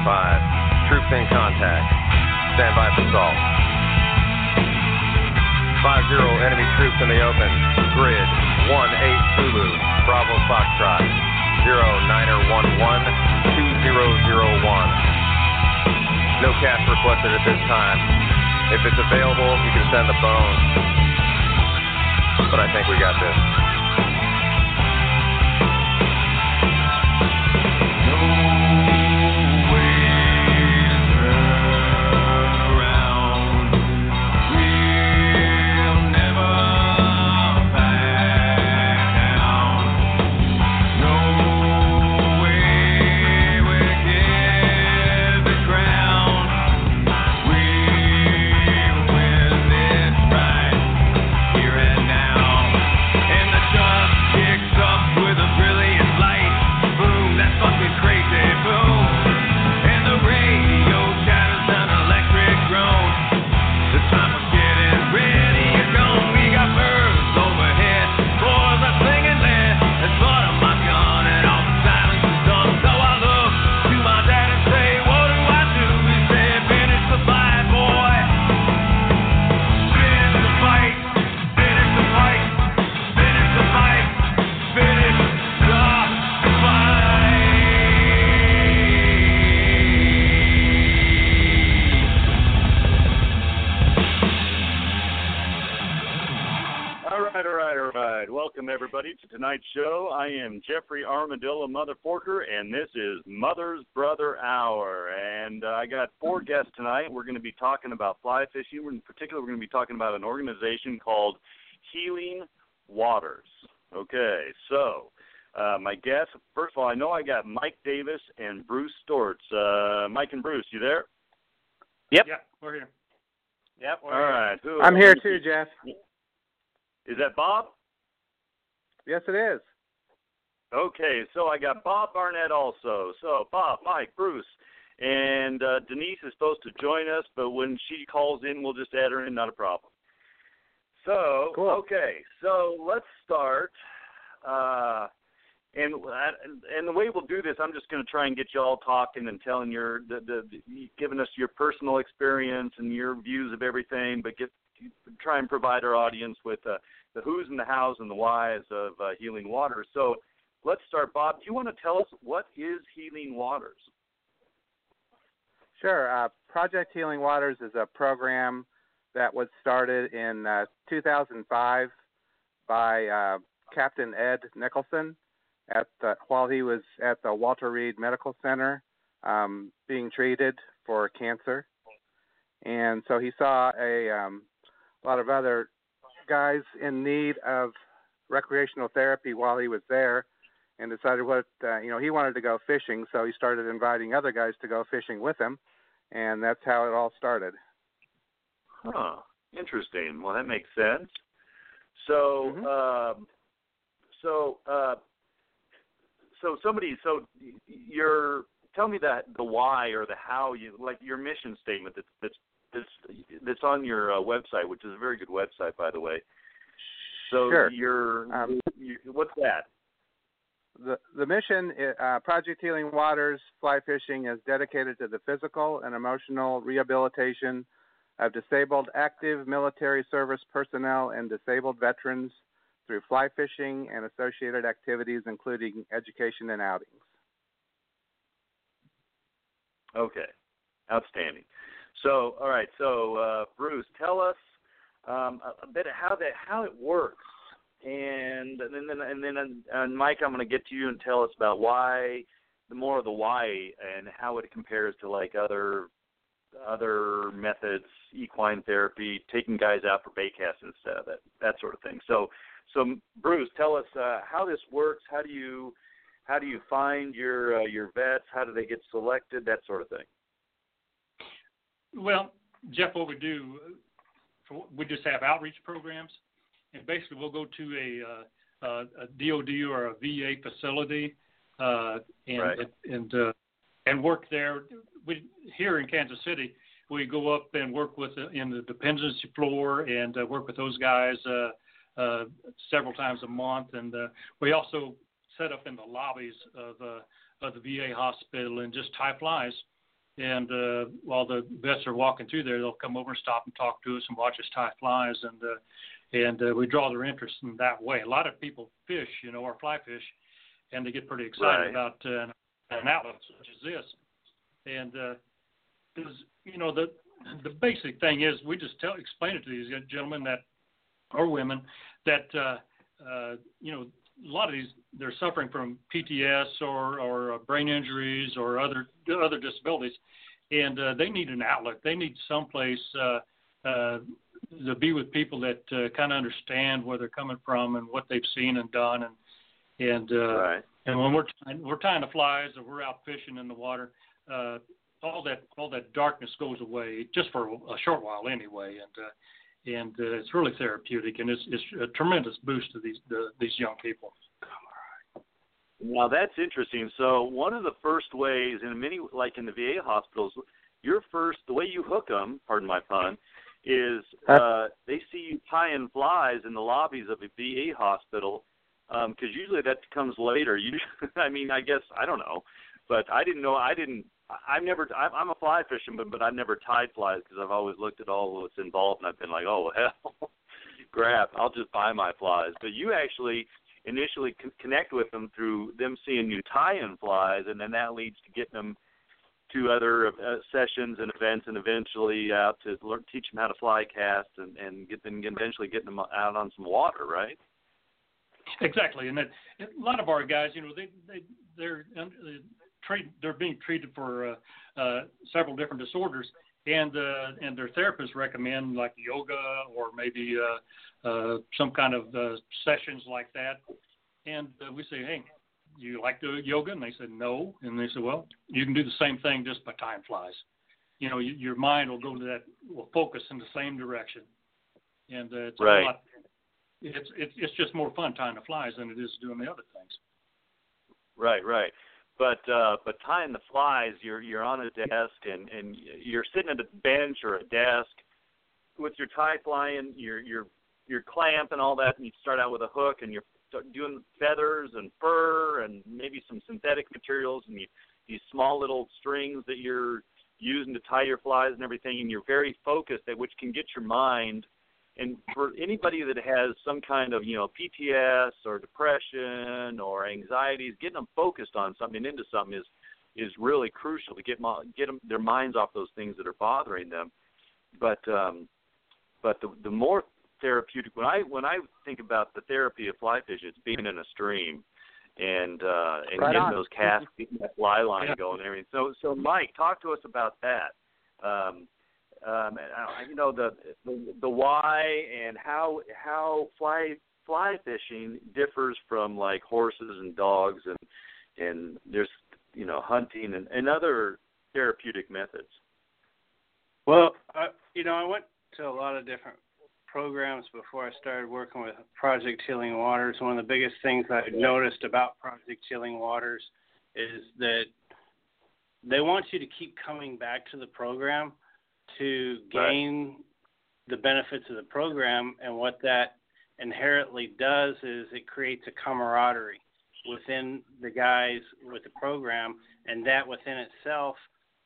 Troops in contact. Stand by for assault. 5-0 enemy troops in the open. Grid 1-8 Zulu. Bravo Foxtrot. 0-9er 11-2001. No cash requested at this time. If it's available, you can send the bone. But I think we got this. Tonight's show. I am Jeffrey Armadillo Mother Forker, and this is Mother's Brother Hour. And I got 4 guests tonight. We're going to be talking about fly fishing. In particular, we're going to be talking about an organization called Healing Waters. Okay, so my guests, first of all, I know I got Mike Davis and Bruce Stortz. Mike and Bruce, you there? Yep. Yeah, we're here. Yep, all right. I'm here too, Jeff. Is that Bob? Yes, it is. Okay, so I got Bob Barnett also. So Bob, Mike, Bruce, and Denise is supposed to join us, but when she calls in, we'll just add her in, not a problem. So, cool. Okay, so let's start. And the way we'll do this, I'm just going to try and get you all talking and telling giving us your personal experience and your views of everything, but try and provide our audience with the who's and the hows and the whys of Healing Waters. So let's start. Bob, do you want to tell us what is Healing Waters? Sure. Project Healing Waters is a program that was started in 2005 by Captain Ed Nicholson while he was at the Walter Reed Medical Center being treated for cancer. And so he saw a lot of other guys in need of recreational therapy while he was there, and decided he wanted to go fishing, so he started inviting other guys to go fishing with him, and that's how it all started. Huh. Interesting. Well, that makes sense. So, tell me the why or the how like your mission statement that's on your website, which is a very good website, by the way. So sure. What's that? The mission, Project Healing Waters Fly Fishing, is dedicated to the physical and emotional rehabilitation of disabled active military service personnel and disabled veterans through fly fishing and associated activities, including education and outings. Okay, outstanding. So, all right. So, Bruce, tell us a bit how it works, and then Mike, I'm going to get to you and tell us about why and how it compares to like other methods, equine therapy, taking guys out for bait casts instead of it, that sort of thing. So Bruce, tell us how this works. How do you find your vets? How do they get selected? That sort of thing. Well, Jeff, what we do, we just have outreach programs, and basically we'll go to a DOD or a VA facility and work there. Here in Kansas City, we go up and work in the dependency floor and work with those guys several times a month, and we also set up in the lobbies of the VA hospital and just tie flies. And while the vets are walking through there, they'll come over and stop and talk to us and watch us tie flies, and we draw their interest in that way. A lot of people fish, or fly fish, and they get pretty excited about an outlet such as this. And the basic thing is we just explain it to these gentlemen or women that a lot of these, they're suffering from PTS or brain injuries or other disabilities, and they need an outlet. They need someplace to be with people that kind of understand where they're coming from and what they've seen and done, and when we're tying the flies or we're out fishing in the water, all that darkness goes away just for a short while anyway, and it's really therapeutic, and it's a tremendous boost to these young people. Now that's interesting. So one of the first ways, in many, like in the VA hospitals, the way you hook them, pardon my pun, is they see you tying flies in the lobbies of a VA hospital, because usually that comes later. I guess, I don't know, but I didn't know. I'm a fly fisherman, but I've never tied flies because I've always looked at all what's involved, and I've been like, oh, hell, crap, I'll just buy my flies. But you actually initially connect with them through them seeing you tie-in flies, and then that leads to getting them to other sessions and events, and eventually out to teach them how to fly cast and eventually getting them out on some water, right? Exactly, and a lot of our guys, they're being treated for several different disorders, and their therapists recommend like yoga or maybe some kind of sessions like that. And we say, hey, do you like to do yoga? And they said no. And they said, well, you can do the same thing just by tying flies. Your mind will will focus in the same direction, and it's a lot. It's just more fun tying the flies than it is doing the other things. Right. But tying the flies, you're on a desk and you're sitting at a bench or a desk with your tie flying, your clamp and all that, and you start out with a hook and you're doing feathers and fur and maybe some synthetic materials and these small little strings that you're using to tie your flies and everything, and you're very focused, which can get your mind. And for anybody that has some kind of, PTS or depression or anxieties, getting them focused on something, into something is really crucial to get them their minds off those things that are bothering them. But the more therapeutic, when I think about the therapy of fly fishing, it's being in a stream and getting those casts, getting that fly line going and everything. So Mike, talk to us about that. The why and how fly fishing differs from like horses and dogs and there's hunting and other therapeutic methods. Well, I went to a lot of different programs before I started working with Project Healing Waters. One of the biggest things I noticed about Project Healing Waters is that they want you to keep coming back to the program to gain the benefits of the program, and what that inherently does is it creates a camaraderie within the guys with the program, and that within itself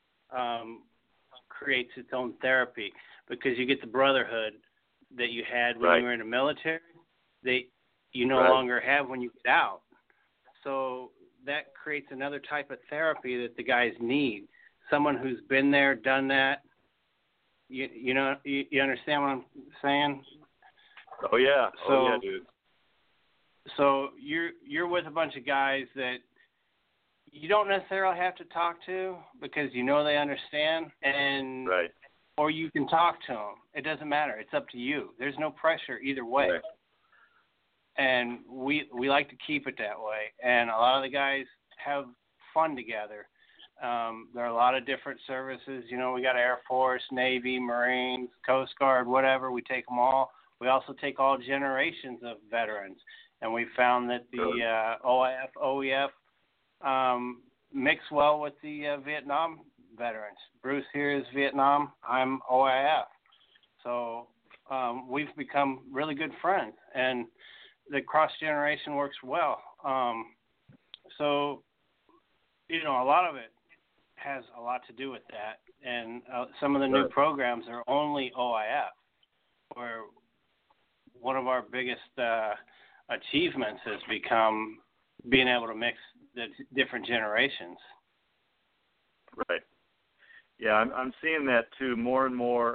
creates its own therapy, because you get the brotherhood that you had when you were in the military that you no longer have when you get out. So that creates another type of therapy that the guys need, someone who's been there, done that. You understand what I'm saying? Oh yeah. Yeah, dude. So you're with a bunch of guys that you don't necessarily have to talk to because they understand, and or you can talk to them. It doesn't matter. It's up to you. There's no pressure either way. Right. And we like to keep it that way. And a lot of the guys have fun together. There are a lot of different services. We got Air Force, Navy, Marines, Coast Guard, whatever. We take them all. We also take all generations of veterans. And we found that the OIF, OEF mix well with the Vietnam veterans. Bruce here is Vietnam. I'm OIF. So we've become really good friends. And the cross-generation works well. So, a lot of it has a lot to do with that. And some of the new programs are only OIF, where one of our biggest achievements has become being able to mix the different generations. Right. Yeah, I'm seeing that too more and more.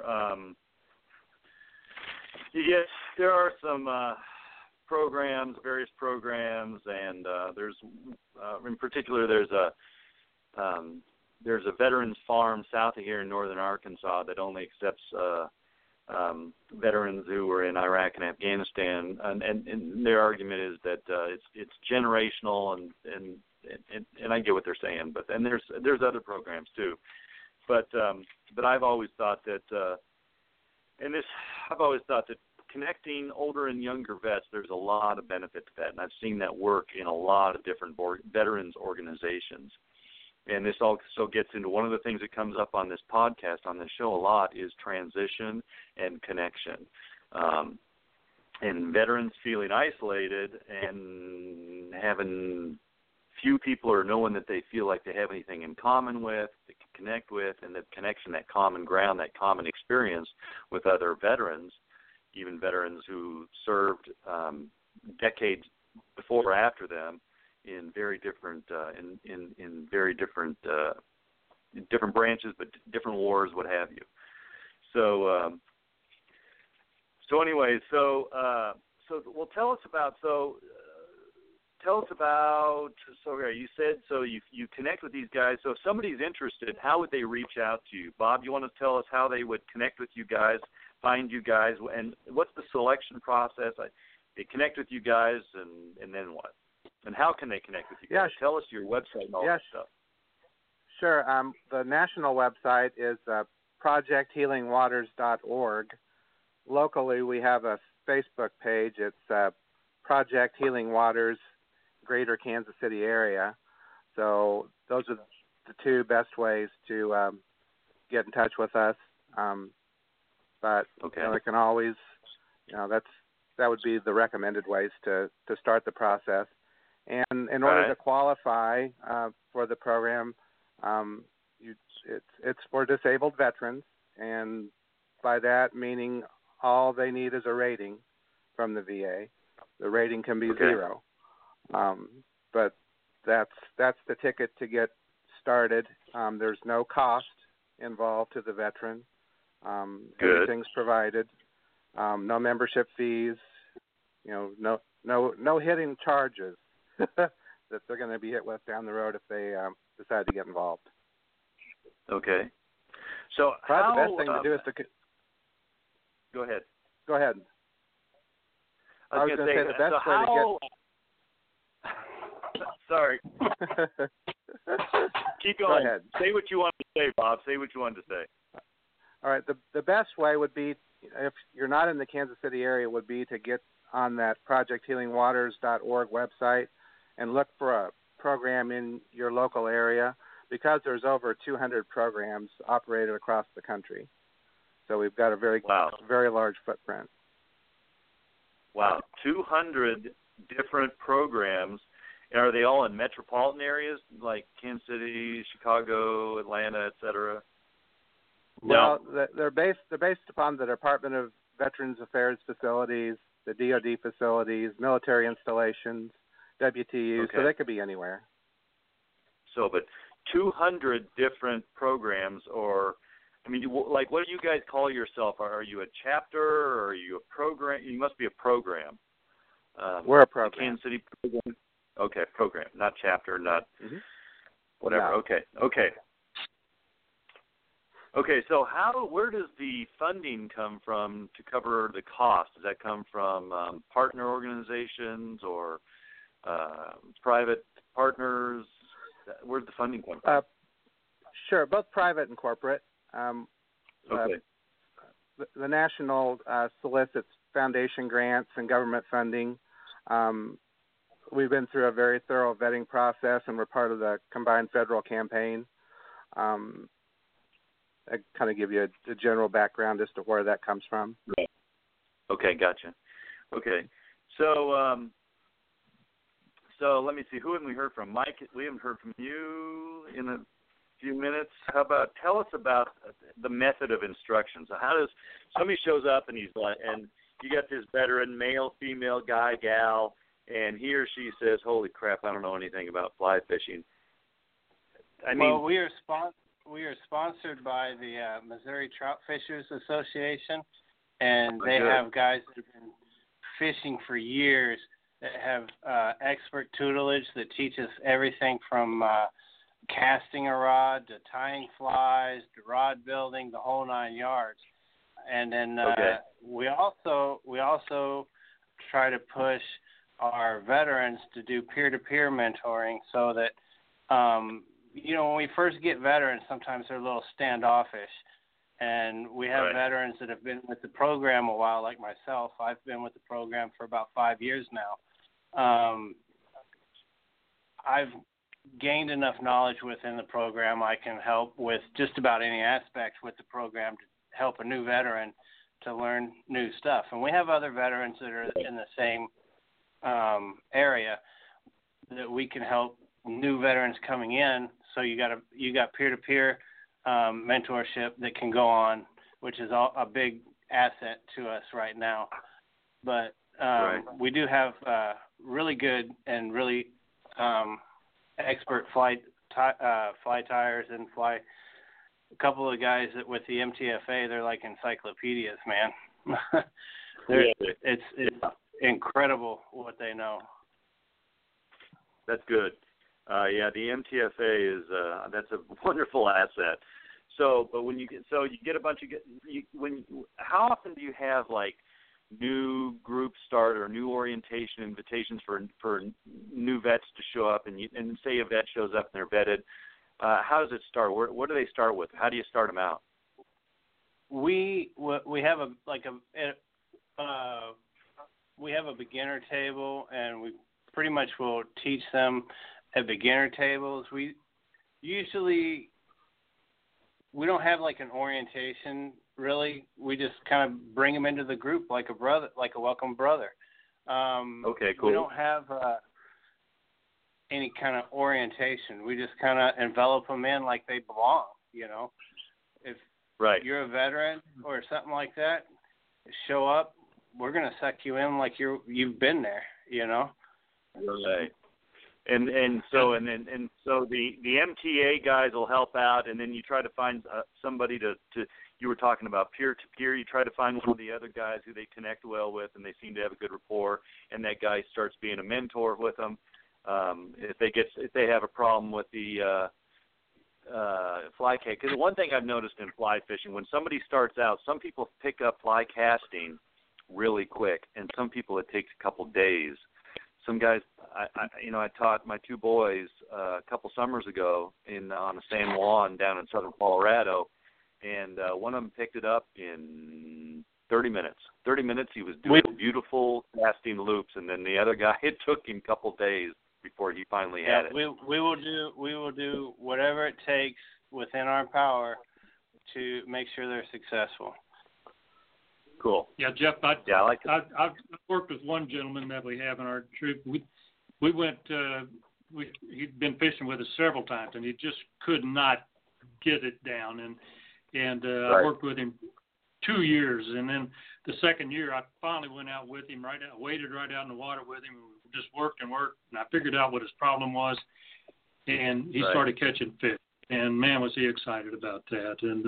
Yes, there are some various programs, and there's, in particular, there's a veterans farm south of here in northern Arkansas that only accepts veterans who were in Iraq and Afghanistan, and their argument is that it's generational, and I get what they're saying, but and there's other programs too, but I've always thought that connecting older and younger vets, there's a lot of benefit to that, and I've seen that work in a lot of different veterans organizations. And this also gets into one of the things that comes up on this podcast, on this show a lot, is transition and connection. And veterans feeling isolated and having few people or no one that they feel like they have anything in common with, they can connect with, and that connection, that common ground, that common experience with other veterans, even veterans who served decades before or after them, in very different in very different different branches, but different wars, what have you. So anyway, well, tell us about you said you connect with these guys. So if somebody's interested, how would they reach out to you? Bob, you want to tell us how they would connect with you guys, find you guys, and what's the selection process? They connect with you guys, and then what? And how can they connect with you guys? Yeah, tell us your website and all that stuff. Sure. The national website is projecthealingwaters.org. Locally, we have a Facebook page. It's Project Healing Waters, Greater Kansas City area. So those are the two best ways to get in touch with us. But they can always, that would be the recommended ways to start the process. And in order to qualify for the program, it's for disabled veterans, and by that meaning all they need is a rating from the VA. The rating can be 0, but that's the ticket to get started. There's no cost involved to the veteran. Everything's provided. No membership fees. No hidden charges that they're going to be hit with down the road if they decide to get involved. Okay. So probably the best thing to do is to go ahead. Go ahead. I was going to say the best way to get. Sorry. Keep going. Go ahead. Say what you wanted to say, Bob. Say what you wanted to say. All right. The best way would be, if you're not in the Kansas City area, would be to get on that projecthealingwaters.org website and look for a program in your local area, because there's over 200 programs operated across the country. So we've got a very large footprint. Wow, 200 different programs. And are they all in metropolitan areas like Kansas City, Chicago, Atlanta, et cetera? Well, they're based upon the Department of Veterans Affairs facilities, the DoD facilities, military installations, WTUs, so they could be anywhere. So, but 200 different programs, or, I mean, like, what do you guys call yourself? Are you a chapter, or are you a program? You must be a program. We're a program. Kansas City program. Okay, program, not chapter, not whatever. Yeah. Okay. Okay, so where does the funding come from to cover the cost? Does that come from partner organizations or private partners? Where's the funding come from? Sure, both private and corporate. Okay. The national solicits foundation grants and government funding. We've been through a very thorough vetting process, and we're part of the combined federal campaign. I kind of give you a general background as to where that comes from. Right. Okay, gotcha. Okay, so let me see. Who haven't we heard from? Mike, we haven't heard from you in few minutes, how about tell us about the method of instruction? So how does somebody shows up and he's like, and you got this veteran male, female, guy, gal, and he or she says, "Holy crap, I don't know anything about fly fishing." Well, we are sponsored by the Missouri Trout Fishers Association, and they have guys that have been fishing for years that have expert tutelage that teach us everything from casting a rod to tying flies to rod building, the whole 9 yards. And then we also try to push our veterans to do peer-to-peer mentoring, so that when we first get veterans, sometimes they're a little standoffish. And we have veterans that have been with the program a while, like myself. I've been with the program for about 5 years now. I've gained enough knowledge within the program. I can help with just about any aspect with the program to help a new veteran to learn new stuff. And we have other veterans that are in the same area that we can help new veterans coming in. So you got peer-to-peer mentorship that can go on, which is a big asset to us right now. But we do have really good and really expert fly tires and fly. A couple of guys that with the MTFA, they're like encyclopedias, man. It's incredible what they know. That's good. The MTFA is that's a wonderful asset. So, but when you get a bunch of how often do you have like new groups start or new orientation invitations for new vets to show up, and say a vet shows up and they're vetted? How does it start? What do they start with? How do you start them out? We have we have a beginner table, and we pretty much will teach them at beginner tables. We don't have like an orientation really. We just kind of bring them into the group like a brother, like a welcome brother. Okay, cool. We don't have any kind of orientation. We just kind of envelop them in like they belong, If you're a veteran or something like that, show up, we're going to suck you in like you've been there, Right. And so the MTA guys will help out, and then you try to find somebody to you were talking about peer-to-peer. You try to find one of the other guys who they connect well with, and they seem to have a good rapport, and that guy starts being a mentor with them. If they have a problem with the fly cast, because one thing I've noticed in fly fishing, when somebody starts out, some people pick up fly casting really quick, and some people it takes a couple days. Some guys, I taught my two boys a couple summers ago on a San Juan down in southern Colorado, and one of them picked it up in 30 minutes. 30 minutes, he was doing beautiful casting loops, and then the other guy, it took him a couple days before he finally had it. We will do whatever it takes within our power to make sure they're successful. Cool. Yeah, Jeff. I've worked with one gentleman that we have in our troop. We went. He'd been fishing with us several times, and he just could not get it down. And I worked with him 2 years, and then the second year I finally went out with him. Waded right out in the water with him. We just worked, and I figured out what his problem was, and he started catching fish. And man, was he excited about that! And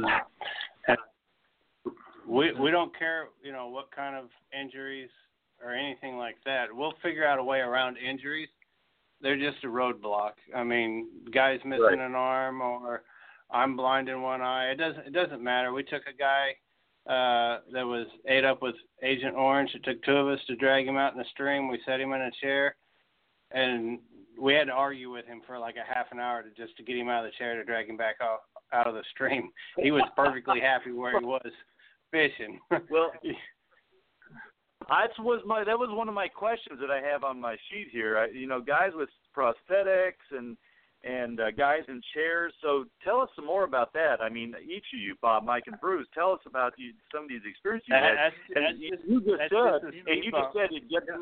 we don't care, what kind of injuries or anything like that. We'll figure out a way around injuries. They're just a roadblock. I mean, guys missing an arm, or I'm blind in one eye. It doesn't matter. We took a guy that was ate up with Agent Orange. It took two of us to drag him out in the stream. We set him in a chair, and we had to argue with him for like a half an hour just to get him out of the chair to drag him back out of the stream. He was perfectly happy where he was fishing. Well, that was one of my questions that I have on my sheet here. Guys with prosthetics and guys in chairs. So tell us some more about that. I mean, each of you, Bob, Mike, and Bruce, tell us about some of these experiences you had. You just said you get to know.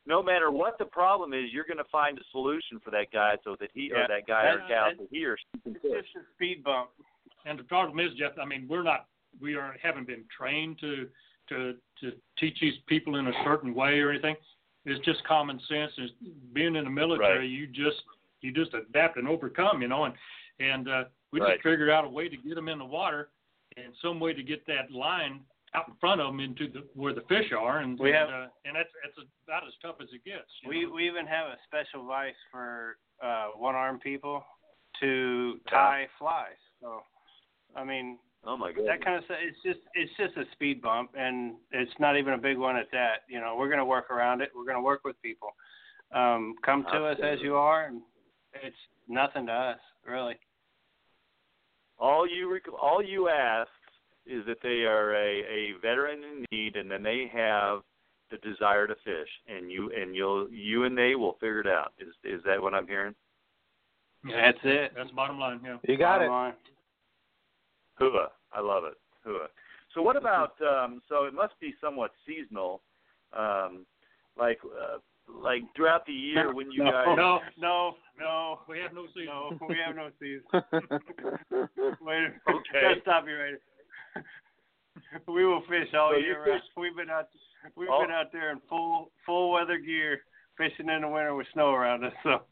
no matter what the problem is, you're going to find a solution for that guy so that he or that guy or gal, so he or she can fish. It's just a speed bump. And the problem is, Jeff, I mean, haven't been trained to teach these people in a certain way or anything. It's just common sense. It's being in the military, right. you just adapt and overcome, and we just figured out a way to get them in the water and some way to get that line out in front of them into where the fish are, and that's about as tough as it gets. We even have a special vise for one-armed people to tie flies. So, I mean, oh my God, that kind of stuff. It's just a speed bump, and it's not even a big one at that. We're going to work around it. We're going to work with people. Come to us as you are, and it's nothing to us, really. All you ask is that they are a veteran in need, and then they have the desire to fish, and you and they will figure it out. Is that what I'm hearing? Yeah, that's it. That's the bottom line. Yeah, you got bottom line. Hua, I love it. Hua. So what about? So it must be somewhat seasonal, like throughout the year when you guys. No. We have no season. No, we have no season. Wait, okay. Stop you right. We will fish all year round. We've been out there in full weather gear, fishing in the winter with snow around us. So.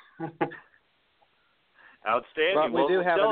Outstanding. But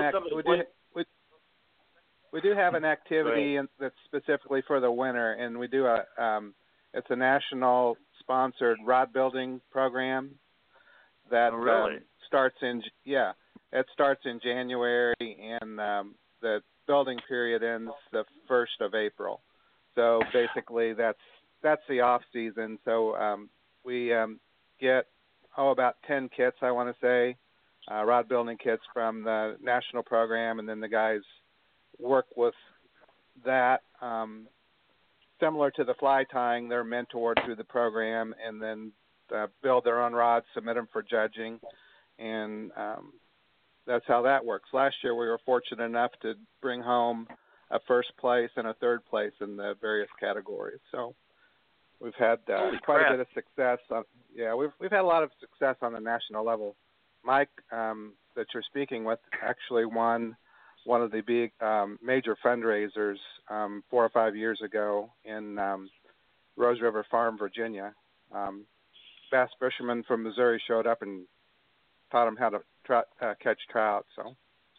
we do have an activity that's specifically for the winter, and we do it's a national sponsored rod building program that starts in January, and the building period ends the 1st of April. So basically that's the off season. So we get about 10 kits, I want to say, rod building kits from the national program, and then the guys work with that. Similar to the fly tying, they're mentored through the program, and then build their own rods, submit them for judging, and that's how that works. Last year we were fortunate enough to bring home a first place and a third place in the various categories. So we've had quite a bit of success. We've had a lot of success on the national level. Mike, that you're speaking with, actually won one of the big major fundraisers 4 or 5 years ago in Rose River Farm, Virginia. Bass fishermen from Missouri showed up and taught them how to catch trout. So,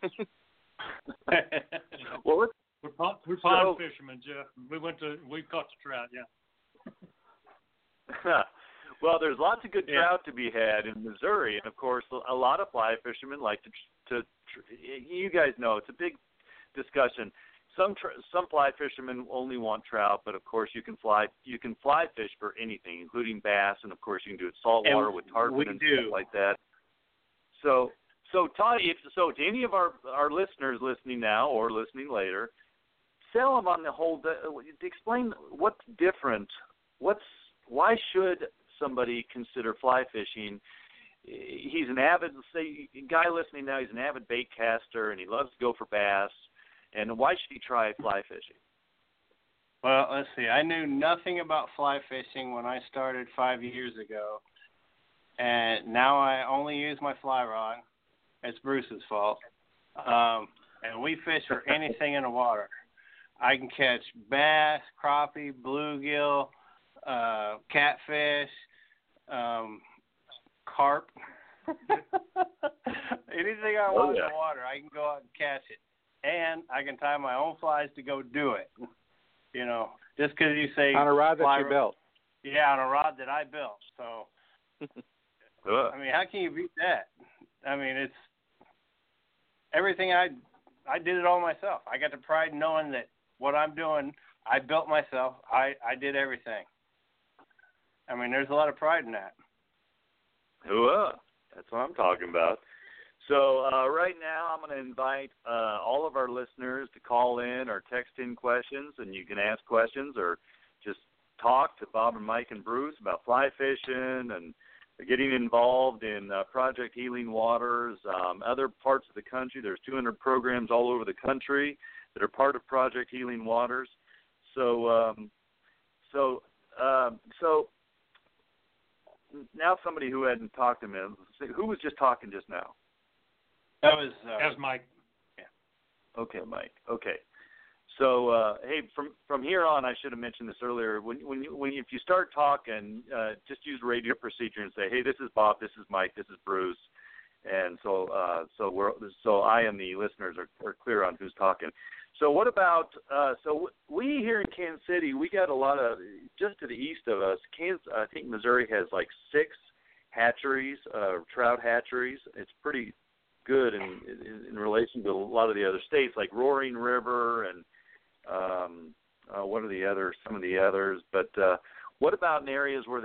well, we're pond fishermen, Jeff. We caught the trout, yeah. Well, there's lots of good trout to be had in Missouri, and of course, a lot of fly fishermen like to. You guys know it's a big discussion. Some fly fishermen only want trout, but of course you can fly fish for anything, including bass, and of course you can do it saltwater with tarpon and stuff like that. So Toddy, to any of our listeners listening now or listening later, sell them on the whole. Explain what's different. Why should somebody consider fly fishing? He's an avid, guy listening now. He's an avid bait caster, and he loves to go for bass. And why should he try fly fishing? Well, let's see. I knew nothing about fly fishing when I started 5 years ago, and now I only use my fly rod. It's Bruce's fault. And we fish for anything in the water. I can catch bass, crappie, bluegill, catfish, carp. Anything I want in the water, I can go out and catch it. And I can tie my own flies to go do it. Just because you say on a rod that you built. Yeah, on a rod that I built. So, I mean, how can you beat that? I mean, it's everything. I did it all myself. I got the pride knowing that what I'm doing, I built myself. I did everything. I mean, there's a lot of pride in that. That's what I'm talking about. So right now I'm going to invite all of our listeners to call in or text in questions, and you can ask questions or just talk to Bob and Mike and Bruce about fly fishing and getting involved in Project Healing Waters, other parts of the country. There's 200 programs all over the country that are part of Project Healing Waters. So now somebody who hadn't talked to me. Who was just talking just now? That was Mike. Yeah. Okay, Mike. Okay. So, hey, from here on, I should have mentioned this earlier. If you start talking, just use radio procedure and say, "Hey, this is Bob. This is Mike. This is Bruce." And so I and the listeners are clear on who's talking. So what about we here in Kansas City, we got a lot of, just to the east of us, I think Missouri has like 6 hatcheries, trout hatcheries. It's pretty good in relation to a lot of the other states, like Roaring River and some of the others. But what about in areas where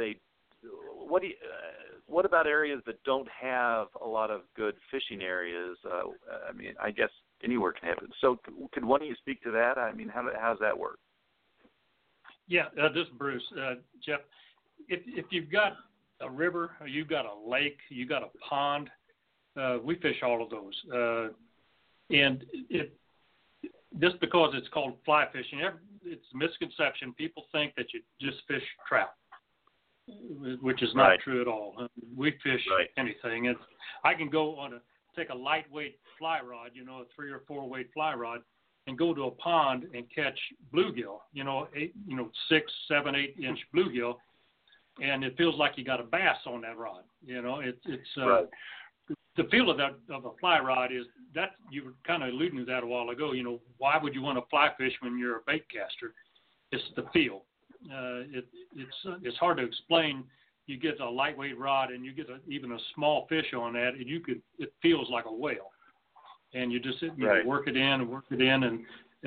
what about areas that don't have a lot of good fishing areas? I mean, I guess anywhere can have it. So could one of you speak to that? I mean, how does that work? Yeah, this is Bruce. Jeff, if you've got a river, or you've got a lake, you've got a pond, we fish all of those. And just because it's called fly fishing, it's a misconception. People think that you just fish trout, which is not true at all. We fish anything. And I can go take a lightweight fly rod, a 3 or 4 weight fly rod, and go to a pond and catch bluegill, 6, 7, 8 inch bluegill, and it feels like you got a bass on that rod. It's the feel of a fly rod is that you were kind of alluding to that a while ago. Why would you want to fly fish when you're a bait caster? It's the feel. It's hard to explain. You get a lightweight rod and you get even a small fish on that, and it feels like a whale. And you just work it in,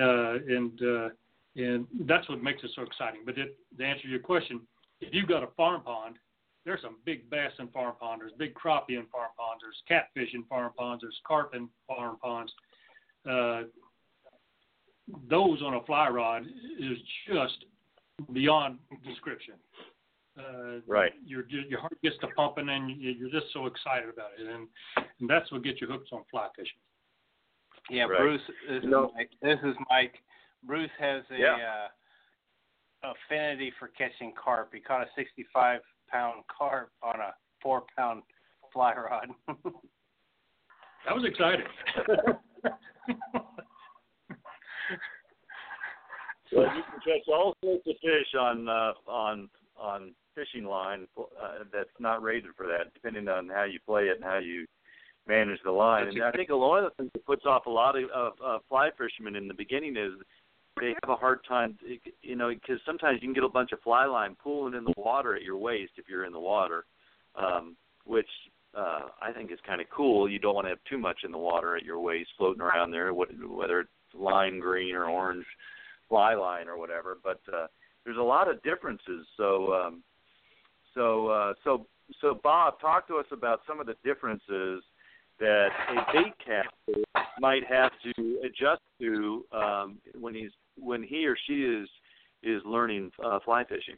and that's what makes it so exciting. But to answer your question, if you've got a farm pond, there's some big bass in farm ponds. There's big crappie in farm ponds. There's catfish in farm ponds. There's carp in farm ponds. Those on a fly rod is just beyond description. Your heart gets to pumping, and you're just so excited about it, and that's what gets you hooked on fly fishing. Yeah, Bruce. This is Mike. Bruce has a affinity for catching carp. He caught a 65-pound carp on a 4-pound fly rod. That was exciting. Well, you can catch all sorts of fish on fishing line that's not rated for that, depending on how you play it and how you manage the line. And I think one of the things that puts off a lot of fly fishermen in the beginning is they have a hard time, because sometimes you can get a bunch of fly line pooling in the water at your waist if you're in the water, which I think is kind of cool. You don't want to have too much in the water at your waist floating around there, whether it's lime green or orange fly line or whatever. But there's a lot of differences. So Bob, talk to us about some of the differences that a bait caster might have to adjust to when he or she is learning fly fishing.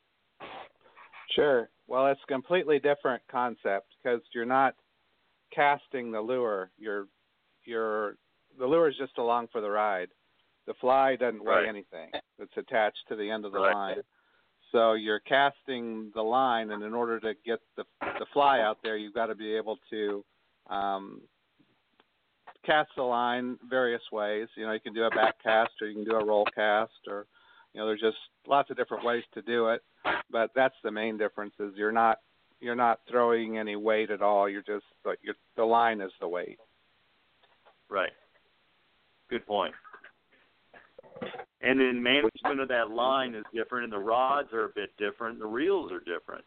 Sure. Well, it's a completely different concept because you're not casting the lure. The lure is just along for the ride. The fly doesn't weigh anything. It's attached to the end of the line. So you're casting the line, and in order to get the fly out there, you've got to be able to cast the line various ways. You can do a back cast, or you can do a roll cast, or there's just lots of different ways to do it. But that's the main difference: is you're not throwing any weight at all. You're just the line is the weight. Right. Good point. And then management of that line is different, and the rods are a bit different. The reels are different.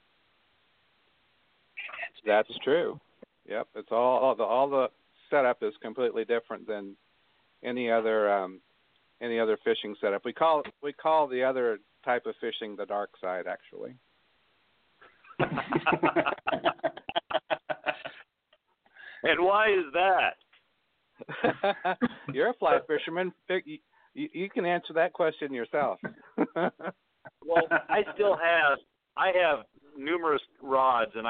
That's true. Yep, it's all the setup is completely different than any other fishing setup. We call the other type of fishing the dark side, actually. And why is that? You're a fly fisherman. You can answer that question yourself. Well, I have numerous rods, and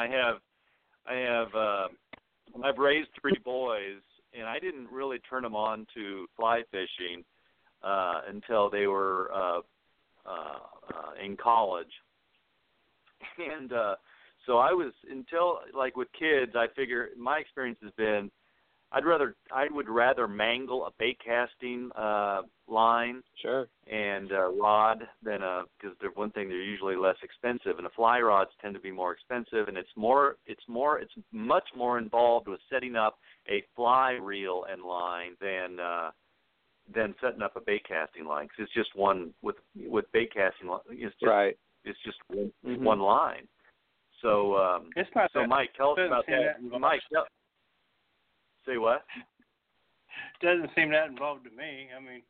I've raised 3 boys, and I didn't really turn them on to fly fishing until they were in college. And So I was, until, like with kids, I figure my experience has been I would rather mangle a bait casting line and rod than because they're usually less expensive, and the fly rods tend to be more expensive, and it's much more involved with setting up a fly reel and line than setting up a bait casting line, because it's just one with bait casting line. It's just one line. So it's not so that, Mike, tell us about that. Mike, say what? Doesn't seem that involved to me. I mean,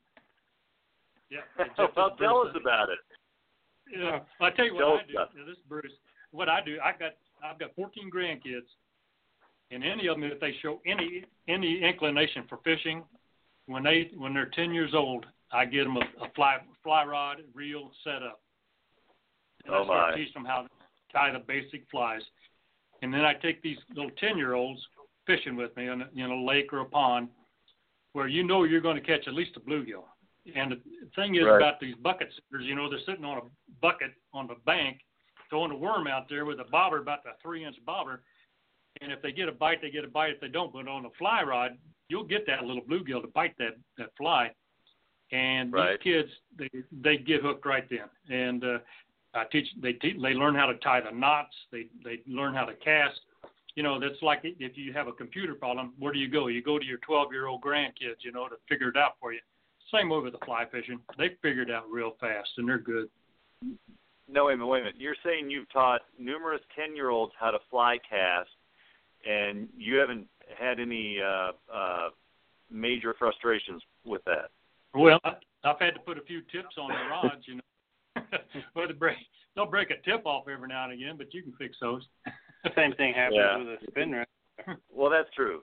well, tell us about it. Yeah, I'll tell you what I do. This is Bruce. What I do, I've got 14 grandkids, and any of them, if they show any inclination for fishing, when they're 10 years old, I get them a fly rod reel set up, and I start teaching them how to tie the basic flies, and then I take these little 10-year-olds fishing with me in a lake or a pond where you're going to catch at least a bluegill. And the thing is about these bucket sitters, they're sitting on a bucket on the bank throwing a worm out there with a bobber, about a 3-inch bobber. And if they get a bite, they get a bite. If they don't, but on a fly rod, you'll get that little bluegill to bite that fly. And these kids, they get hooked right then. And they learn how to tie the knots. They learn how to cast. That's like if you have a computer problem, where do you go? You go to your 12-year-old grandkids, to figure it out for you. Same way with the fly fishing. They figure it out real fast, and they're good. No, wait a minute. You're saying you've taught numerous 10-year-olds how to fly cast, and you haven't had any major frustrations with that? Well, I've had to put a few tips on the rods, Well, they'll break a tip off every now and again, but you can fix those. Same thing happens with a spin reel. Well, that's true.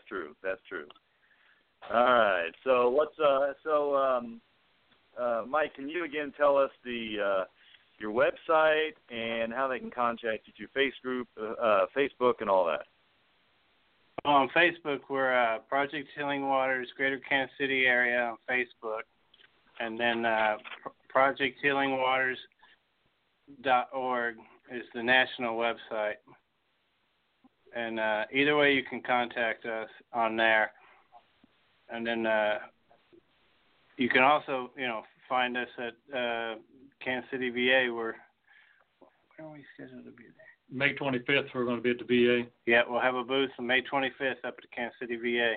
All right. So Mike, can you again tell us your website and how they can contact you through Facebook and all that? On Facebook, we're Project Healing Waters, Greater Kansas City area on Facebook, and then ProjectHealingWaters.org is the national website. And either way, you can contact us on there. And then you can also, find us at Kansas City VA. When are we scheduled to be there? May 25th, we're going to be at the VA. Yeah, we'll have a booth on May 25th up at the Kansas City VA.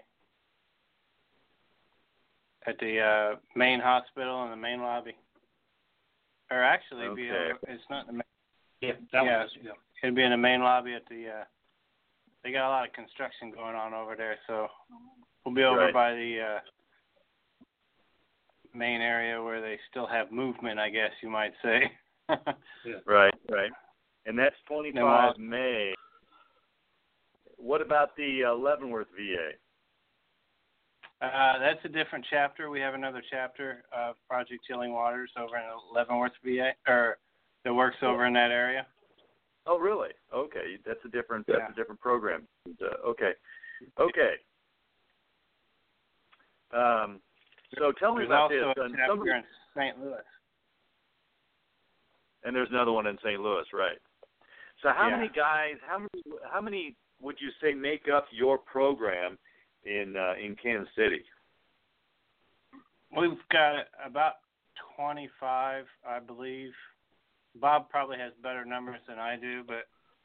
At the main hospital in the main lobby. Or actually, it's not in the main. It'll be in the main lobby at the. They got a lot of construction going on over there, so we'll be over by the main area where they still have movement, I guess you might say. Right. And that's 25 May. What about the Leavenworth VA? That's a different chapter. We have another chapter of Project Healing Waters over in Leavenworth VA, or that works over in that area. Oh, really? Okay, that's a different program. Okay. So tell me about this. There's also a chapter in St. Louis. And there's another one in St. Louis, right? So how many guys? How many would you say make up your program in Kansas City? We've got about 25, I believe. Bob probably has better numbers than I do, but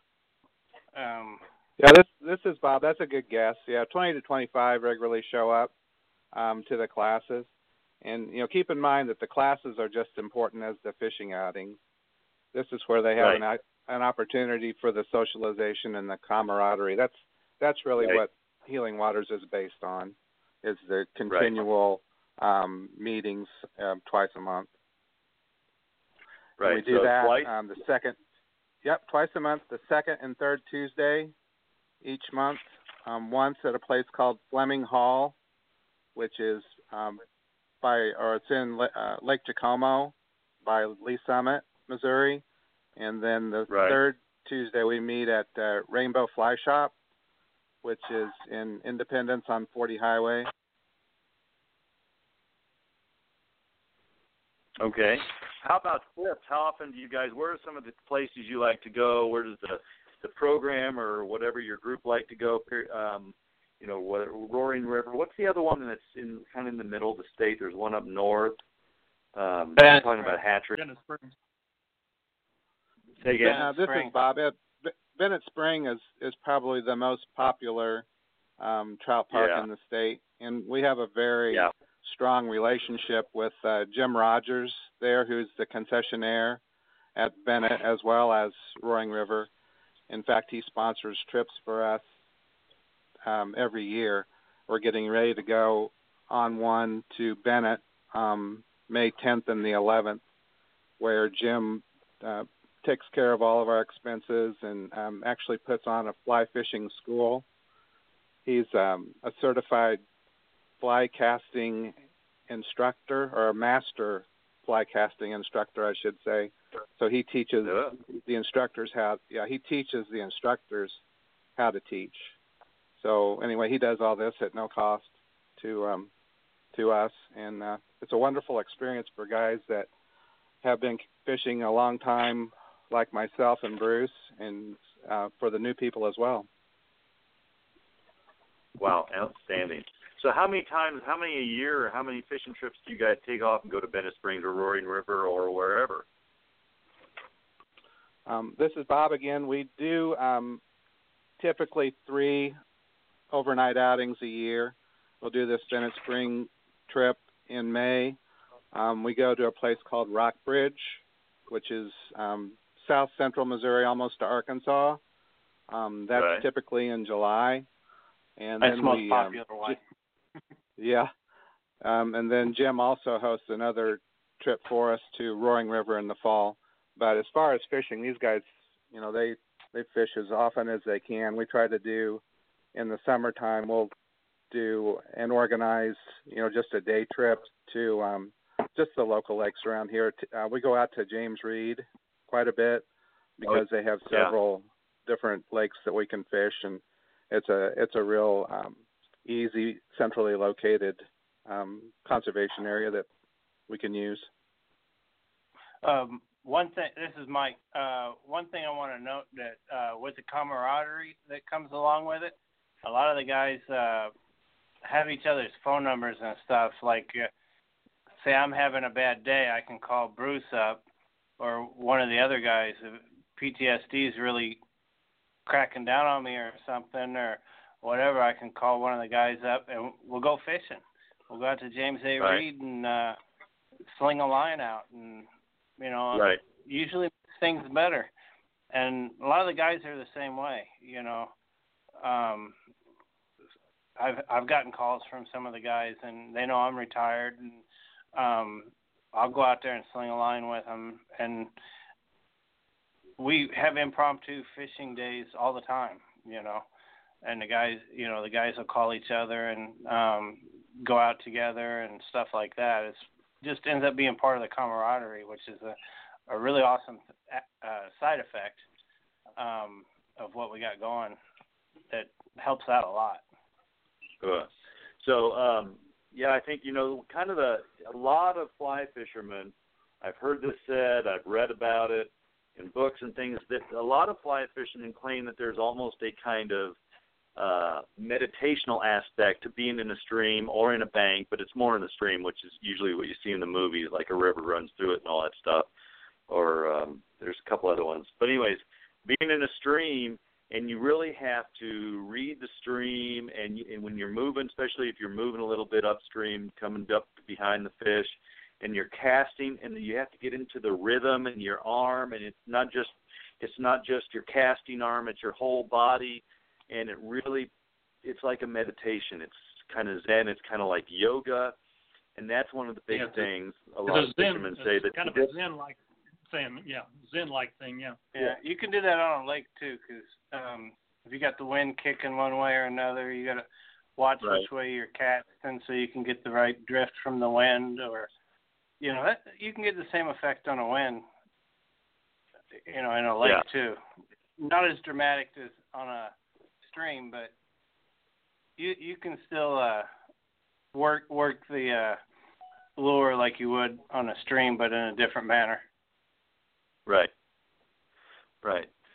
this is Bob. That's a good guess. 20 to 25 regularly show up to the classes, and keep in mind that the classes are just important as the fishing outings. This is where they have an opportunity for the socialization and the camaraderie. That's really what Healing Waters is based on, is the continual meetings twice a month. Right. We do that twice? Twice a month, the second and third Tuesday each month. Once at a place called Fleming Hall, which is it's in Lake Jacomo by Lee Summit, Missouri. And then the third Tuesday we meet at Rainbow Fly Shop, which is in Independence on 40 Highway. Okay. How about trips? How often do you guys? Where are some of the places you like to go? Where does the program or whatever your group like to go. Roaring River. What's the other one that's in kind of in the middle of the state? There's one up north. I'm talking about Hatchery. Bennett Springs. Say again. This is Bob. Bennett Spring is probably the most popular trout park in the state, and we have a very strong relationship with Jim Rogers there, who's the concessionaire at Bennett as well as Roaring River. In fact, he sponsors trips for us every year. We're getting ready to go on one to Bennett May 10th and the 11th, where Jim takes care of all of our expenses and actually puts on a fly fishing school. He's a certified fly casting instructor, or a master fly casting instructor, I should say. So he teaches the instructors how to teach. So anyway, he does all this at no cost to us, and it's a wonderful experience for guys that have been fishing a long time, like myself and Bruce, and for the new people as well. Wow, outstanding. So how many a year, or how many fishing trips do you guys take off and go to Bennett Springs or Roaring River or wherever? This is Bob again. We do typically 3 overnight outings a year. We'll do this Bennett Spring trip in May. We go to a place called Rockbridge, which is south central Missouri, almost to Arkansas. That's typically in July. And that's then the most popular one. And then Jim also hosts another trip for us to Roaring River in the fall. But as far as fishing, these guys, they fish as often as they can. We try to do, in the summertime, we'll do and organize, just a day trip to just the local lakes around here. We go out to James Reed quite a bit because they have several different lakes that we can fish, and it's a real easy, centrally located conservation area that we can use. One thing, this is Mike. One thing I want to note that with the camaraderie that comes along with it, a lot of the guys have each other's phone numbers and stuff. Like, say I'm having a bad day, I can call Bruce up or one of the other guys. If PTSD is really cracking down on me or something or whatever, I can call one of the guys up and we'll go fishing. We'll go out to James A. Reed and sling a line out, and usually makes things better. And a lot of the guys are the same way. I've gotten calls from some of the guys, and they know I'm retired, and I'll go out there and sling a line with them. And we have impromptu fishing days all the time, And the guys will call each other and go out together and stuff like that. It just ends up being part of the camaraderie, which is a really awesome side effect of what we got going that helps out a lot. Good. So, I think, kind of a lot of fly fishermen, I've heard this said, I've read about it in books and things, that a lot of fly fishermen claim that there's almost a kind of meditational aspect to being in a stream or in a bank, but it's more in the stream, which is usually what you see in the movies, like a river runs through it and all that stuff, or there's a couple other ones. But anyways, being in a stream, and you really have to read the stream, and when you're moving, especially if you're moving a little bit upstream, coming up behind the fish, and you're casting, and you have to get into the rhythm in your arm, and it's not just your casting arm, it's your whole body, and it's like a meditation. It's kind of Zen. It's kind of like yoga, and that's one of the big things. A lot of fishermen say that kind of a Zen-like thing. Yeah, Zen-like thing. Yeah. Yeah, you can do that on a lake too, because if you got the wind kicking one way or another, you got to watch which way you're casting so you can get the right drift from the wind, or you can get the same effect on a wind. In a lake too. Not as dramatic as on a stream, but you can still work the lure like you would on a stream, but in a different manner. Right.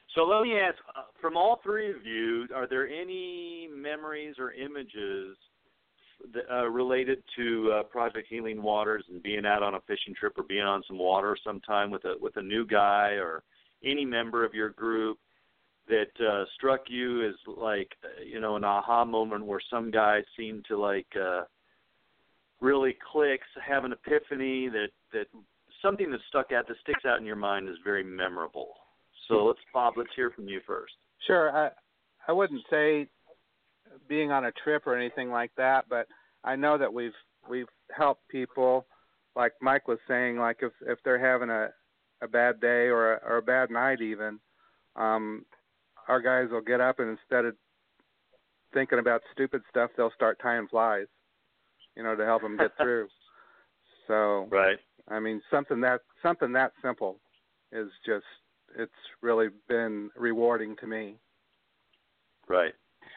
So let me ask, from all three of you, are there any memories or images related to Project Healing Waters and being out on a fishing trip or being on some water sometime with a new guy or any member of your group that struck you as like, you know, an aha moment where some guy seemed to like really click, have an epiphany that something that sticks out in your mind is very memorable. So Bob, let's hear from you first. Sure. I wouldn't say being on a trip or anything like that, but I know that we've helped people, like Mike was saying, like if they're having a bad day or a bad night even, our guys will get up and instead of thinking about stupid stuff, they'll start tying flies, you know, to help them get through. So, right. I mean, something that simple is just, it's really been rewarding to me. Right.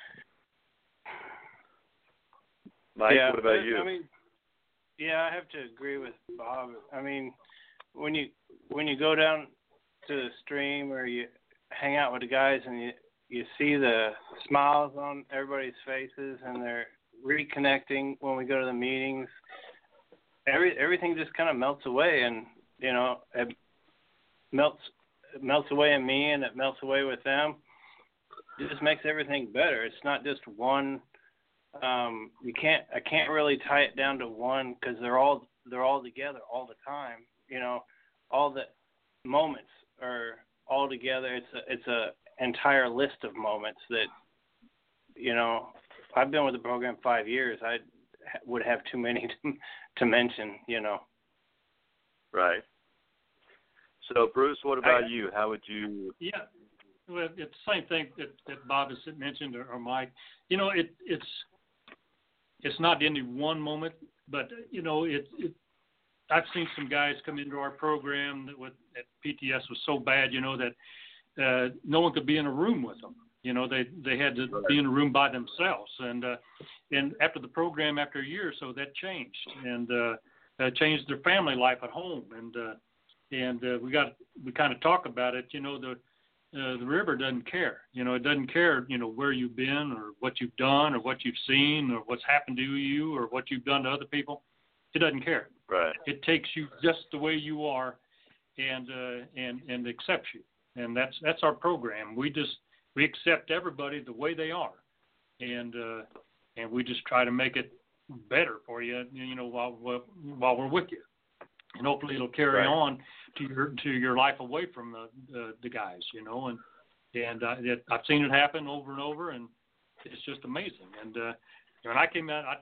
Mike, yeah, what about you? I mean, yeah, I have to agree with Bob. I mean, when you go down to the stream or you hang out with the guys and you see the smiles on everybody's faces and they're reconnecting when we go to the meetings, everything just kind of melts away, and you know, it melts away in me and it melts away with them. It just makes everything better. It's not just one. I can't really tie it down to one because they're all together all the time. You know, all the moments are all together. It's a entire list of moments that, you know, I've been with the program 5 years. I would have too many to mention. You know. Right. So Bruce, what about you? How would you? Yeah. Well, it's the same thing that Bob has mentioned or Mike. You know, it's not any one moment, but you know, I've seen some guys come into our program that PTS was so bad, you know, that no one could be in a room with them. You know, they had to be in a room by themselves, and after the program, after a year or so, that changed, and changed their family life at home, and we kind of talk about it. You know, the river doesn't care. You know, it doesn't care, you know, where you've been or what you've done or what you've seen or what's happened to you or what you've done to other people. It doesn't care. Right. It takes you just the way you are and accepts you. And that's our program. We accept everybody the way they are. And we just try to make it better for you, you know, while we're with you. And hopefully it'll carry on to your life away from the guys, you know, and I've seen it happen over and over, and it's just amazing. And when I came out,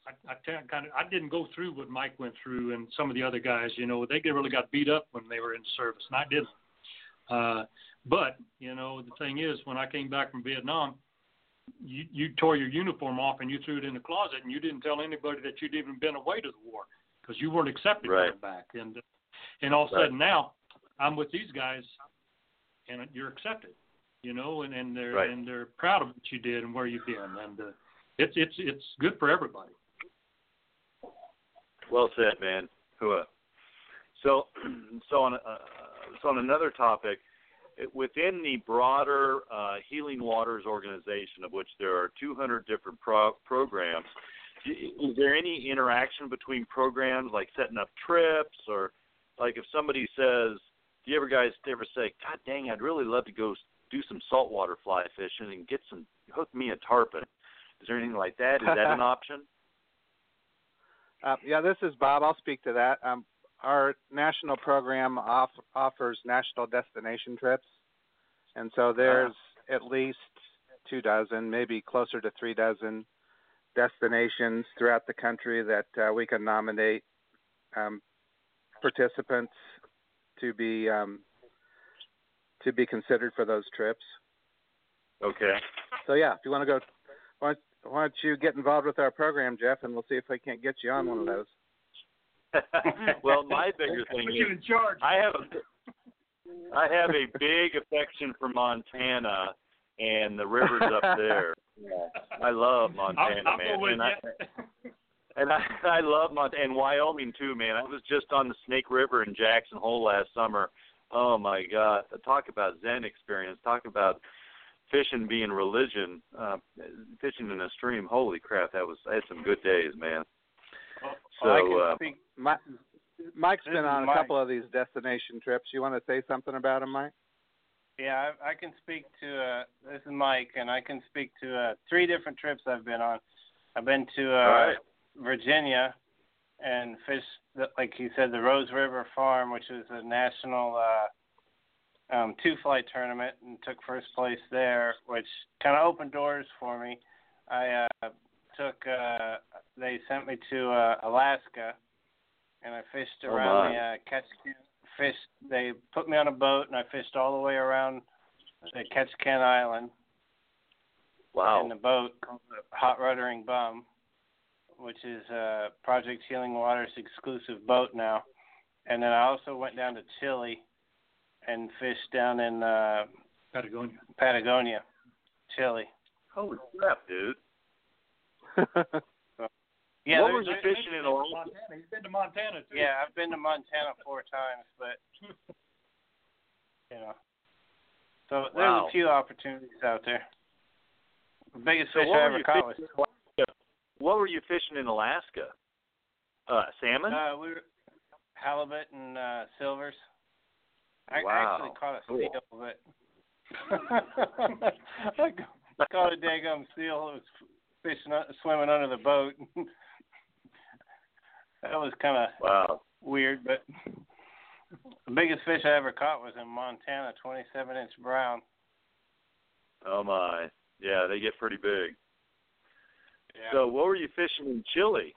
I didn't go through what Mike went through, and some of the other guys, you know, they really got beat up when they were in service, and I didn't. But you know, the thing is, when I came back from Vietnam, you tore your uniform off and you threw it in the closet, and you didn't tell anybody that you'd even been away to the war. Because you weren't accepted coming back, and all of a sudden now I'm with these guys, and you're accepted, you know, and they're proud of what you did and where you've been, and it's good for everybody. Well said, man. So on another topic, within the broader Healing Waters organization, of which there are 200 different programs. Is there any interaction between programs, like setting up trips, or like if somebody says, do you guys ever say, God dang, I'd really love to go do some saltwater fly fishing and hook me a tarpon? Is there anything like that? Is that an option? Yeah, this is Bob. I'll speak to that. Our national program offers national destination trips, and so there's at least 24, maybe closer to 36 destinations throughout the country that we can nominate participants to be considered for those trips. Okay. So yeah, if you want to go, why don't you get involved with our program, Jeff, and we'll see if we can't get you on one of those. Well, my bigger thing is in charge. I have a big affection for Montana and the rivers up there. Yeah. I love Montana, man. I love Montana and Wyoming too, man. I was just on the Snake River in Jackson Hole last summer Oh my God! Talk about Zen experience. Talk about fishing being religion. Fishing in a stream. Holy crap! I had some good days, man. Mike's been on a couple of these destination trips. You want to say something about him, Mike? Yeah, I can speak to. This is Mike, and I can speak to 3 different trips I've been on. I've been to Virginia and fished, like he said, the Rose River Farm, which is a national 2-fly tournament, and took first place there, which kind of opened doors for me. I they sent me to Alaska, and I fished around the Ketchikan. They put me on a boat, and I fished all the way around the Ketchikan Island. Wow. In the boat called the Hot Ruddering Bum, which is Project Healing Waters' exclusive boat now. And then I also went down to Chile and fished down in Patagonia, Chile. Holy crap, dude. Yeah, what were you fishing in Alaska? He's been to Montana, too. Yeah, I've been to Montana 4 times, but, you know. So there's a few opportunities out there. The biggest fish I ever caught was... What were you fishing in Alaska? Salmon? We were halibut and silvers. I actually caught a seal, but I caught a daggum seal. It was swimming under the boat. That was kind of weird, but the biggest fish I ever caught was in Montana, 27-inch brown. Oh, my. Yeah, they get pretty big. Yeah. So what were you fishing in Chile?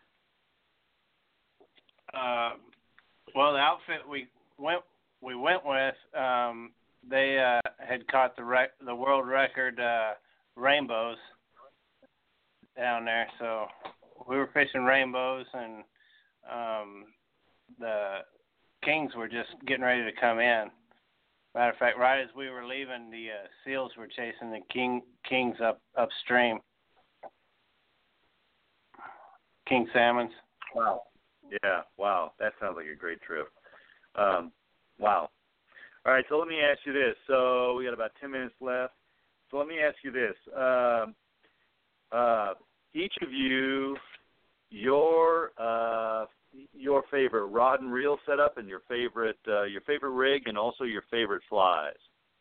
Well, the outfit we went with, they had caught the world record rainbows down there. So we were fishing rainbows, and the kings were just getting ready to come in. Matter of fact, right as we were leaving, the seals were chasing the kings upstream. King salmons. Wow. Yeah, wow. That sounds like a great trip. Wow. All right, so let me ask you this. So we got about 10 minutes left. So let me ask you this. Each of you, your favorite rod and reel setup, and your favorite rig, and also your favorite flies.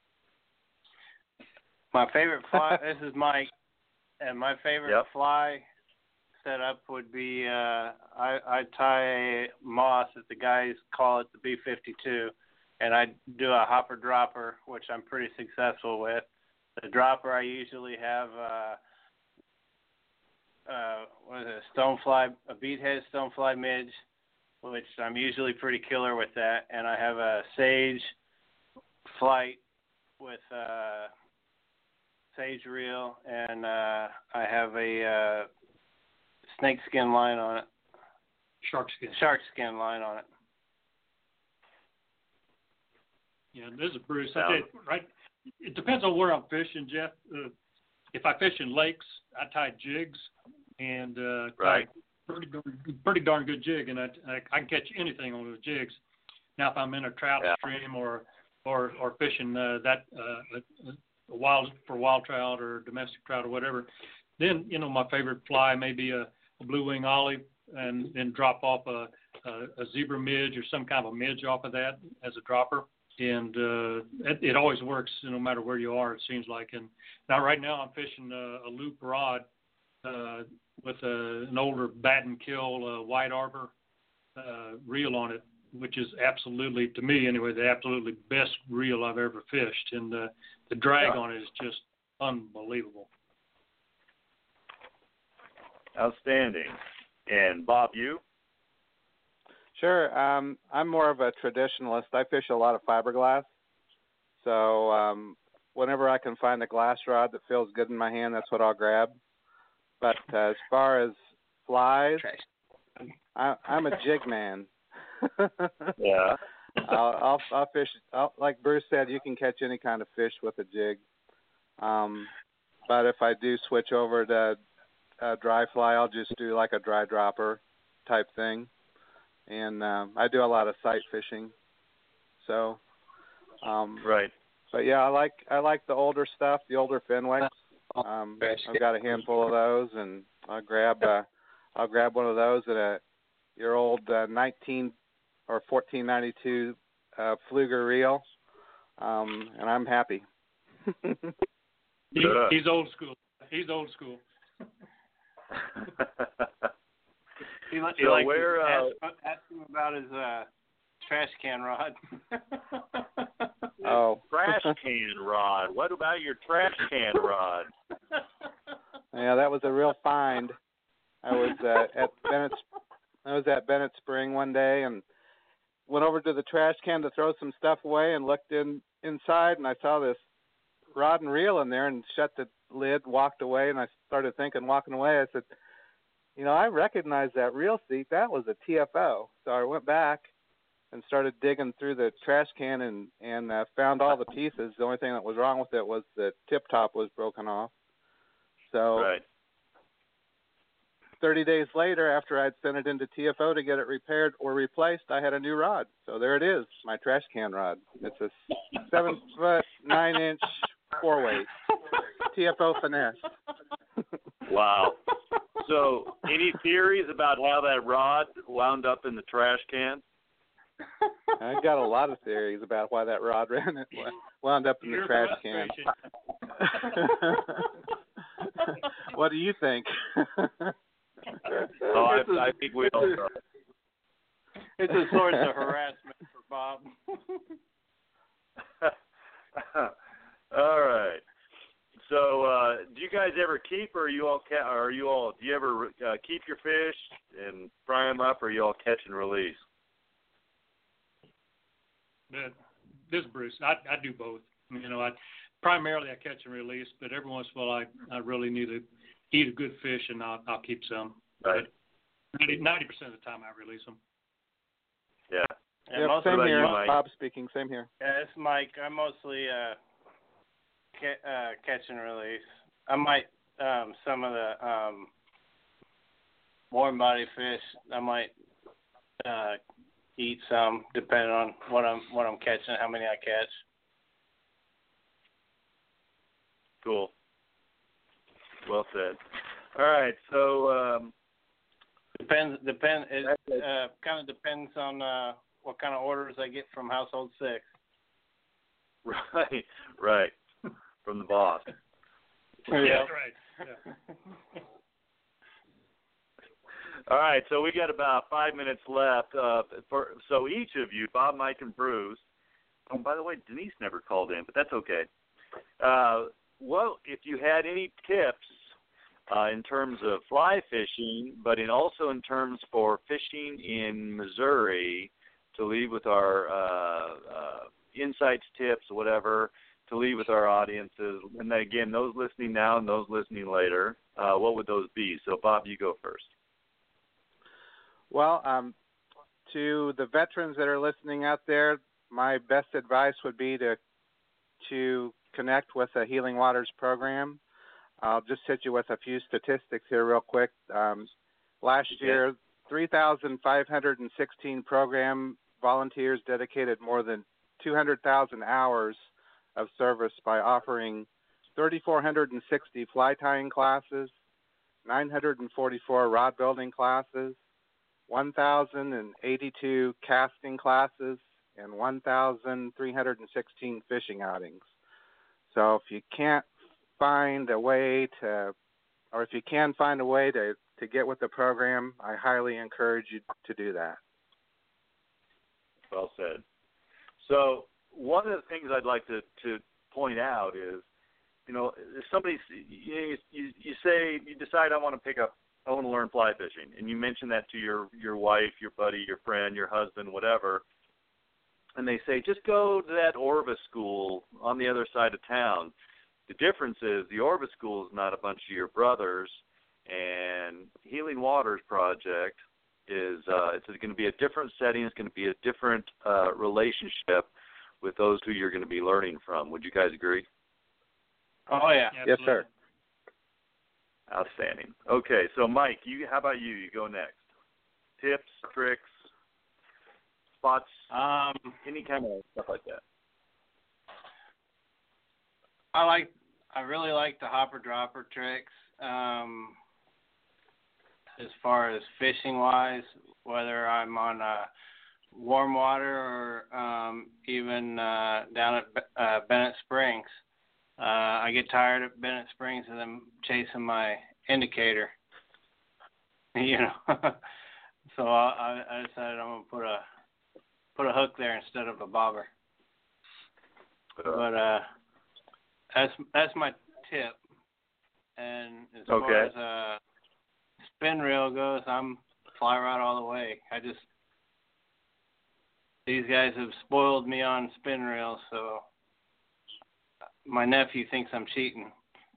My favorite fly. This is Mike, and my favorite fly setup would be I tie moss, as the guys call it, the B-52, and I do a hopper dropper, which I'm pretty successful with. The dropper I usually have a beadhead stonefly midge, which I'm usually pretty killer with that, and I have a sage flight with sage reel, and I have a snake skin line on it. Shark skin line on it. Yeah, this is Bruce. Right? It depends on where I'm fishing, Jeff. If I fish in lakes, I tie jigs, and tie pretty darn good jig, and I can catch anything on those jigs. Now, if I'm in a trout stream or fishing wild trout or domestic trout or whatever, then my favorite fly may be a blue wing olive, and then drop off a zebra midge or some kind of a midge off of that as a dropper. And it always works no matter where you are, it seems like. And now right now I'm fishing a loop rod with an older Batten Kill White Arbor reel on it, which is absolutely, to me anyway, the absolutely best reel I've ever fished. And the drag on it is just unbelievable. Outstanding. And Bob, you? Sure. I'm more of a traditionalist. I fish a lot of fiberglass. So whenever I can find a glass rod that feels good in my hand, that's what I'll grab. But as far as flies, I'm a jig man. Yeah. I'll fish. Like Bruce said, you can catch any kind of fish with a jig. But if I do switch over to dry fly, I'll just do like a dry dropper type thing. And I do a lot of sight fishing. So Right. But yeah, I like the older stuff, the older Fenwicks. I've got a handful of those, and I'll grab one of those at your old 19 or 1492 Pfluger reel, and I'm happy. He's old school. He's old school. Ask him about his trash can rod. Oh. Trash can rod. What about your trash can rod? Yeah, that was a real find. I was at Bennett Spring one day and went over to the trash can to throw some stuff away and looked inside, and I saw this rod and reel in there and shut the lid, walked away, and I started thinking, walking away, I said, I recognize that reel seat. That was a TFO. So I went back and started digging through the trash can and found all the pieces. The only thing that was wrong with it was the tip top was broken off. So right. 30 days later, after I'd sent it into TFO to get it repaired or replaced, I had a new rod. So there it is, my trash can rod. It's a 7-foot, 9-inch 4-weight TFO finesse. Wow. So any theories about how that rod wound up in the trash can? I've got a lot of theories about why that rod wound up in the trash can. What do you think? I think we all know. It's a source of harassment for Bob. All right. So, do you guys ever keep, or do you ever keep your fish and fry them up, or you all catch and release? This is Bruce. I do both. Primarily I catch and release, but every once in a while I really need to eat a good fish, and I'll keep some. Right. But 90% of the time I release them. Yeah. Yep, same here. Bob speaking. Same here. Yeah, it's Mike. I mostly catch and release. I might some of the warm body fish. I might eat some, depending on what I'm catching, how many I catch. Cool. Well said. All right, so It kind of depends on what kind of orders I get from Household 6. Right, from the boss. Yeah, right. Yeah. All right, so we got about 5 minutes left. So each of you, Bob, Mike, and Bruce. Oh, by the way, Denise never called in, but that's okay. Well, if you had any tips in terms of fly fishing, but also in terms for fishing in Missouri, to leave with our insights, tips, whatever, to leave with our audiences. And again, those listening now and those listening later, what would those be? So, Bob, you go first. Well, to the veterans that are listening out there, my best advice would be to connect with a Healing Waters program. I'll just hit you with a few statistics here real quick. Last year, 3,516 program volunteers dedicated more than 200,000 hours of service by offering 3,460 fly tying classes, 944 rod building classes, 1,082 casting classes, and 1,316 fishing outings. So if you can't find a way to get with the program, I highly encourage you to do that. Well said. So one of the things I'd like to point out is, if somebody, you say, you decide I want to learn fly fishing, and you mention that to your wife, your buddy, your friend, your husband, whatever, and they say, just go to that Orvis school on the other side of town. The difference is the Orvis school is not a bunch of your brothers, and Healing Waters Project is it's going to be a different setting. It's going to be a different relationship with those who you're going to be learning from. Would you guys agree? Oh, yeah. Yes, sir. Outstanding. Okay, so Mike, how about you? You go next. Tips, tricks, spots, any kind of stuff like that. I really like the hopper dropper tricks. As far as fishing wise, whether I'm on warm water or even down at Bennett Springs, I get tired at Bennett Springs of them chasing my indicator. You know, so I decided I'm gonna put a hook there instead of a bobber. But that's my tip. And as far as spin reel goes, I'm fly rod all the way. These guys have spoiled me on spin reel, so my nephew thinks I'm cheating.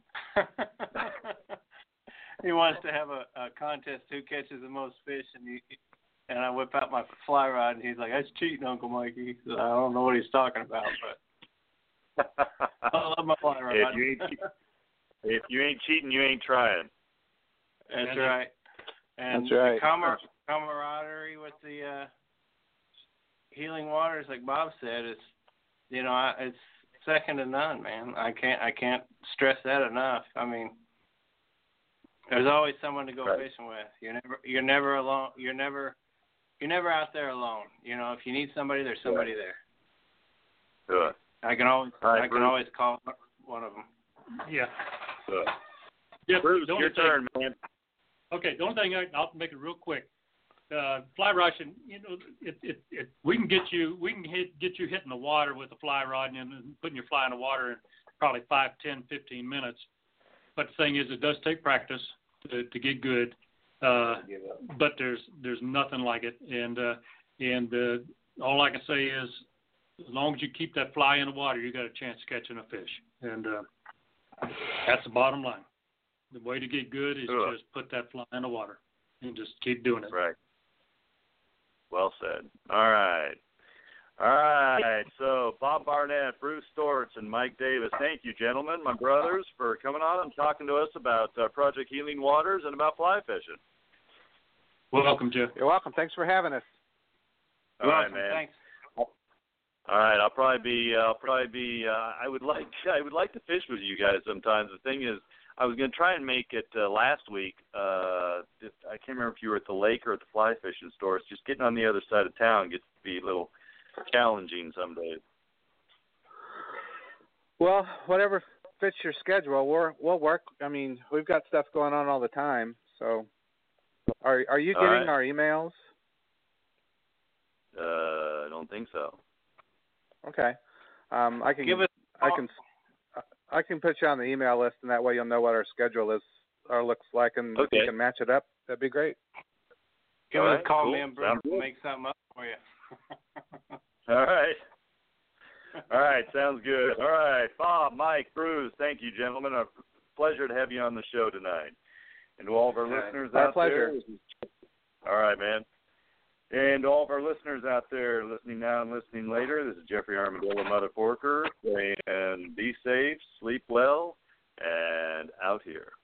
He wants to have a contest who catches the most fish, and I whip out my fly rod, and he's like, "That's cheating, Uncle Mikey." So I don't know what he's talking about, but I love my fly rod. If you ain't cheating, you ain't trying. That's right. And that's right. The camaraderie with the Healing Waters, like Bob said, it's second to none, man. I can't stress that enough. I mean, there's always someone to go fishing with. You're never alone. You're never out there alone. You know, if you need somebody, there's somebody there. Good. I can always call one of them. Yeah. Good. Yeah, Bruce, your turn, man. Okay, the only thing I'll make it real quick. Fly rushing, we can get you hitting the water with a fly rod and putting your fly in the water in probably 5, 10, 15 minutes. But the thing is, it does take practice to get good. But there's nothing like it, and all I can say is, as long as you keep that fly in the water, you got a chance of catching a fish, and that's the bottom line. The way to get good is just put that fly in the water and just keep doing it. Right. Well said. All right. So Bob Barnett, Bruce Stortz, and Mike Davis, thank you, gentlemen, my brothers, for coming on and talking to us about Project Healing Waters and about fly fishing. Welcome, Jeff. You're welcome. Thanks for having us. All right, man. Thanks. All right, I'll probably be. I would like to fish with you guys sometimes. The thing is, I was going to try and make it last week. I can't remember if you were at the lake or at the fly fishing store. It's just getting on the other side of town gets to be a little challenging some days. Well, whatever fits your schedule, we'll work. I mean, we've got stuff going on all the time. So, are you getting our emails? I don't think so. Okay. I can put you on the email list, and that way you'll know what our schedule is or looks like, and if you can match it up, that'd be great. Give us a call, man, Bruce. We'll make something up for you. All right, sounds good. All right, Bob, Mike, Bruce, thank you, gentlemen. A pleasure to have you on the show tonight. And to all of our listeners out there. All right, man. And to all of our listeners out there listening now and listening later, this is Jeffrey Armadillo Motherforker, and be safe, sleep well, and out here.